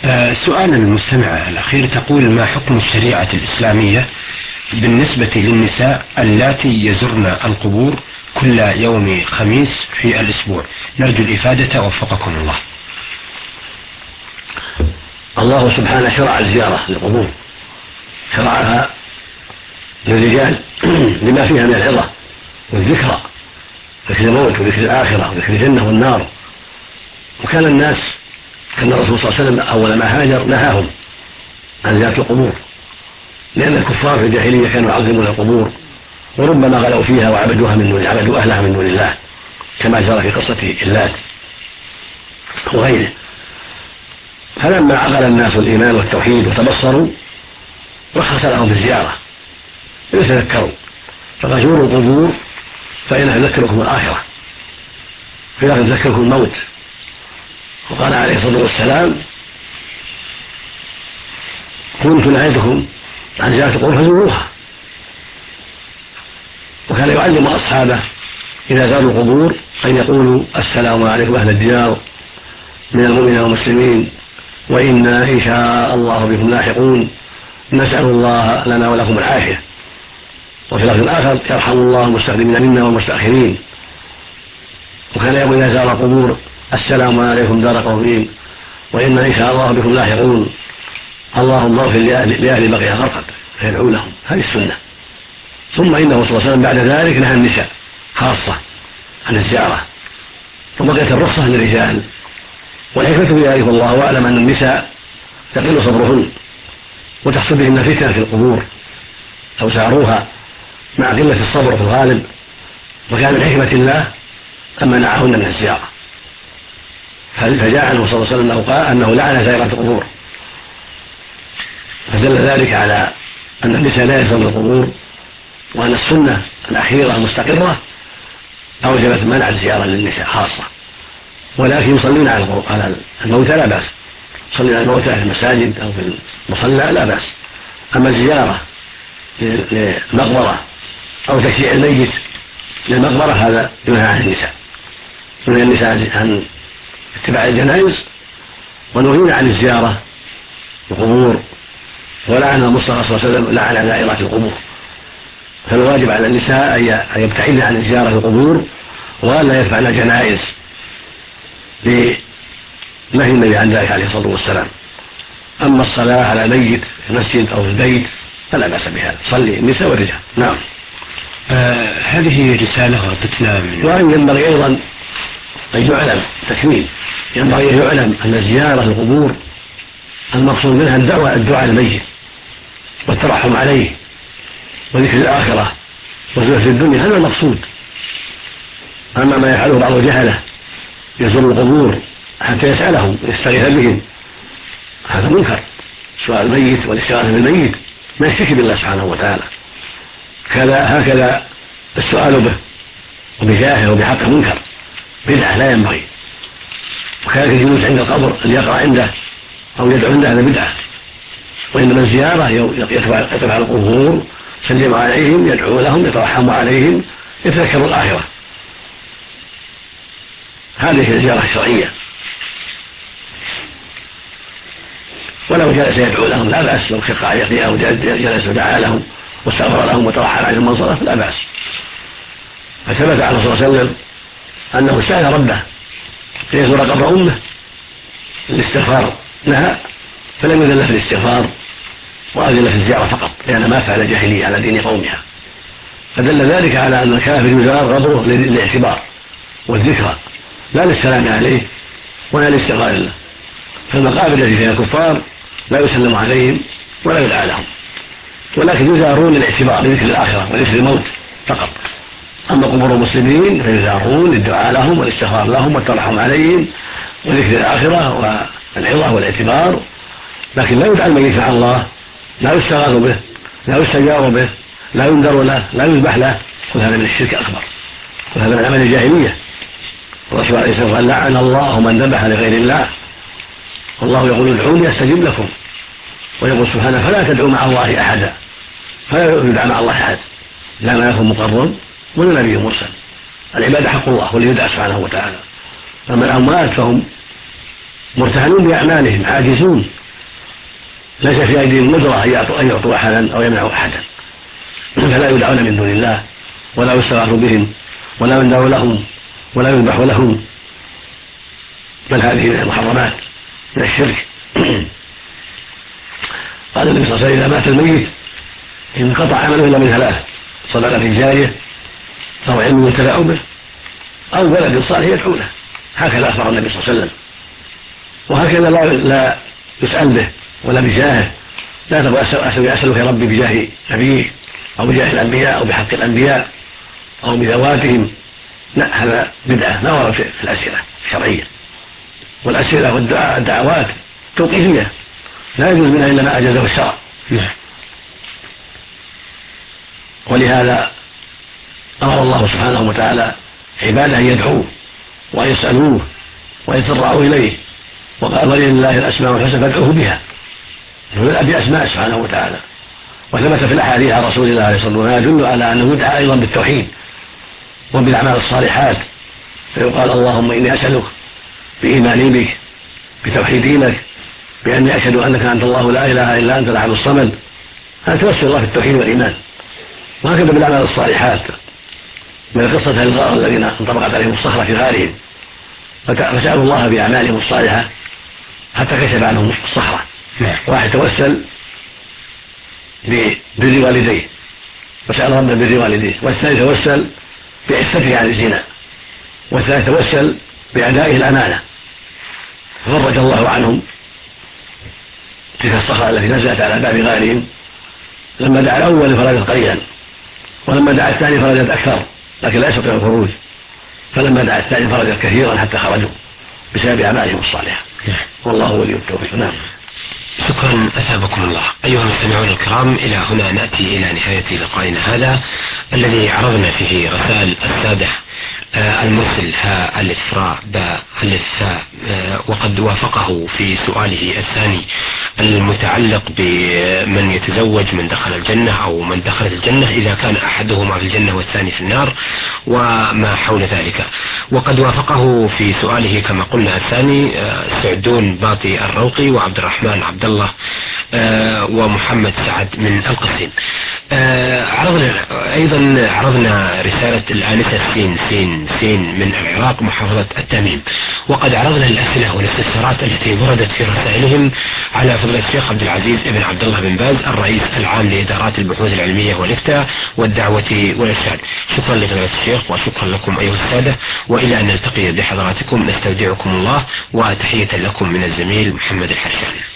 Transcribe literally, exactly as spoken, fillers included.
آه سؤال المستمع الأخير تقول: ما حكم الشريعة الإسلامية بالنسبة للنساء اللاتي يزرن القبور كل يوم خميس في الأسبوع؟ نرجو الإفادة وفقكم الله. الله سبحانه شرع الزيارة للقبور، شرعها للرجال لما فيها من العظة والذكرى، ذكر الموت وذكر الآخرة وذكر الجنة والنار. وكان الناس كان الرسول صلى الله عليه وسلم أول ما هاجر نهاهم عن زيارة القبور، لأن الكفار في الجاهلية كانوا يعظمون القبور وربما غلوا فيها وعبدوها من دون عبدوا أهلها من دون الله، كما جرى في قصة اللات وغيره. فلما عقل الناس الإيمان والتوحيد وتبصروا رخص لهم في الزيارة يتذكروا، فقال: زوروا القبور فإنها تذكركم الآخرة، فإنها تذكركم الموت. وقال عليه الصلاة والسلام: كنت نهيتكم عن زيارة القبور فزوروها. وكان يعلم أصحابه إذا زاروا القبور أن يقولوا: السلام عليكم أهل الديار من المؤمنين والمسلمين، وإنا إن شاء الله بكم لاحقون، نسأل الله لنا ولكم العافية. وفي اللفظ الآخر: يرحم الله المستقدمين منا والمستأخرين. وكان يقول إذا زار القبور: السلام عليكم دار قومين، وإنا إن شاء الله بكم لاحقون، اللهم اغفر لأهل بقية غرقد، فيدعو لهم. هذه السنة. ثم إنه صلى الله عليه وسلم بعد ذلك نهى النساء خاصة عن الزيارة، وبقيت الرخصة للرجال. والحكمة في ذلك والله أعلم أن النساء يقل صبرهن وتحصل بهن فتنة في القبور أو زاروها مع قلة الصبر في الغالب، وكان من حكمة الله أن منعهن من الزيارة. فجاء عنه صلى الله عليه وسلم قال أنه لعن زائرات القبور، فدل ذلك على أن النساء لا يزورن القبور، وأن السنة الأخيرة المستقرة أوجبت منع الزيارة للنساء خاصة. ولكن يصلون على الموتى لا بأس، يصلون على الموتى في المساجد أو في المصلى لا بأس. أما الزيارة للمقبرة أو تشييع الميت للمقبرة هذا ينهى عن النساء، ينهى النساء عن اتباع الجنائز، ونهينا عن الزيارة القبور. ولعن المصطفى صلى الله عليه وسلم لعن زائرات القبور. فالواجب على النساء أن يبتعدن عن الزيارة القبور وأن لا يتبعن الجنائز لنهي النبي عن ذلك عليه الصلاة والسلام. أما الصلاة على الميت في المسجد أو في البيت فلا بأس بها، صلي النساء والرجال. نعم. آه هذه رسالة وردتنا من وأن ينبغي أيضا أن يعلم تكميل، ينبغي أن يعلم أن زيارة القبور المقصود منها الدعوة الدعاء الميت والترحم عليه وذكر الآخرة وزهد الدنيا، هذا المقصود. أما ما يفعله بعض الجهلة يزور القبور حتى يسألهم ويستغيث بهم هذا منكر. سؤال الميت والاستغاثة بالميت ما يشرك بالله سبحانه وتعالى. كذا هكذا السؤال به وبجاهه وبحقه منكر بدعة لا ينبغي. وكذلك الجلوس عند القبر أن يقرأ عنده أو يدعو عنده هذا بدعة. وإنما الزيارة يتبع القبور، يسلم عليهم، يدعو لهم، يترحم عليهم، يتذكر الآخرة. هذه هي الزيارة الشرعية. ولو جلس يدعو لهم لا بأس، لو شق عليه أو جلس ودعا لهم واستغفر لهم وترحم عليهم من صرف لا بأس. فثبت عنه صلى الله عليه وسلم أنه سأل ربه ليزور قبر أمه الاستغفار، نهى فلم يذل في الاستغفار وأذل في الزيارة فقط، لأن ما فعل جاهلية على دين قومها. فدل ذلك على أن الكافر يزار قبره للاعتبار والذكرى لا للسلام عليه ولا لاستغفار له. فالمقابر التي فيها الكفار لا يسلم عليهم ولا يدعى لهم، ولكن يزارون للاعتبار لذكر الآخرة وذكر الموت فقط. أما قبور المسلمين فيزارون للدعاء لهم والاستغفار لهم والترحم عليهم وذكر الآخرة والعظة والاعتبار، لكن لا يدعى الميت مع الله، لا يستغاث به، لا يستجار به، لا ينذر له، لا يذبح له. وهذا من الشرك الأكبر، وهذا من عمل الجاهلية. الرسول عليه الصلاة والسلام لعن الله من ذبح لغير الله، والله يقول ادعوني أستجب لكم، ويقول سبحانه فلا تدعوا مع الله أحدا، فلا يدعى مع الله أحد لا ما يكون مقرب ولا نبي مرسل. العبادة حق الله والذي يدعى سبحانه وتعالى. أما الأموات فهم مرتهنون بأعمالهم عاجزون، ليس في أيديهم قدرة أن يعطوا أحدا أو يمنعوا أحدا، فلا يدعون من دون الله ولا يستغاث بهم ولا يندع لهم ولا يذبح لهم، بل هذه من المحرمات من الشرك. قال النبي صلى الله عليه وسلم: إذا مات الميت انقطع عمله إلا من ثلاث: صدقة جارية أو علم ينتفع به أو ولد صالح يدعو له. هكذا أخبر النبي صلى الله عليه وسلم، وهكذا لا, لا يسأل به ولا بجاهه. لا تقول أسألك يا ربي بجاه نبيك أو بجاه الأنبياء أو بحق الأنبياء أو بذواتهم، لا، هذا بدعة ما ورد في الأسئلة الشرعية. والأسئلة والدعاء الدعوات توقيفية لا يجوز منها إلا ما أجازه الشرع. ولهذا أمر الله سبحانه وتعالى عباده أن يدعوه وأن يسألوه ويتضرعوا إليه، وقال: ولله الأسماء الحسنى فادعوه بها، فبدأ بأسماء سبحانه وتعالى. وثبت في الأحاديث عن رسول الله عليه الصلاة والسلام يدل على أنه يدعى أيضا بالتوحيد وبالأعمال الصالحات، فيقال: اللهم إني أسألك بإيماني بك بتوحيدي لك بأني أشهد أنك أنت الله لا إله إلا أنت الأحد الصمد. هذا توسل الله في التوحيد والإيمان. وهكذا بالأعمال الصالحات، من قصة الغار الذين انطبقت عليهم الصخرة في غارهم فسألوا الله بأعمالهم الصالحة حتى كشف عنهم الصخرة. واحد توسل ببر والديه وسأل ربه بر والديه، والثاني توسل بعفته عن الزنا، والثالث توسل بأدائه الأمانة، فرج الله عنهم تلك الصخرة التي نزلت على باب غارهم. لما دعا الأول فرجت قليلا، ولما دعا الثاني فرجت أكثر لكن لا يستطيع الخروج، فلما دعا الثاني فرجت كثيرا حتى خرجوا بسبب أعمالهم الصالحة. والله ولي التوفيق. نعم. شكرا، أثابكم الله. أيها المستمعون الكرام، إلى هنا نأتي إلى نهاية لقائنا هذا الذي عرضنا فيه رسائل السادة المرسل ها ألف راء باء ألف ثاء، وقد وافقه في سؤاله الثاني المتعلق بمن يتزوج من دخل الجنة أو من دخلت الجنة إذا كان أحدهما في الجنة والثاني في النار وما حول ذلك. وقد وافقه في سؤاله كما قلنا الثاني سعدون باطي الروقي وعبد الرحمن عبد الله ومحمد سعد من القصيم. عرضنا أيضا عرضنا رسالة الآنسة سين سين سين من العراق محافظة التميم، وقد عرضنا الأسئلة والاستفسارات التي وردت في رسائلهم على فضيلة الشيخ عبد العزيز بن عبد الله بن باز الرئيس العام لإدارات البحوث العلمية والإفتاء والدعوة والإرشاد. شكرا لفضيلة الشيخ وشكرا لكم أيها السادة، وإلى أن نلتقي بحضراتكم نستودعكم الله، وتحية لكم من الزميل محمد الحرشاني.